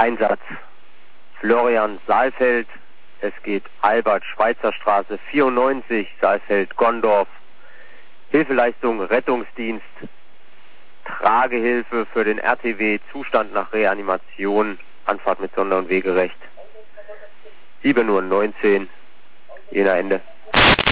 Einsatz Florian Saalfeld. Es geht Albert-Schweitzer-Straße 94, Saalfeld-Gondorf. Hilfeleistung Rettungsdienst. Tragehilfe für den RTW, Zustand nach Reanimation, Anfahrt mit Sonder- und Wegerecht. 7:19 Uhr, Jena Ende.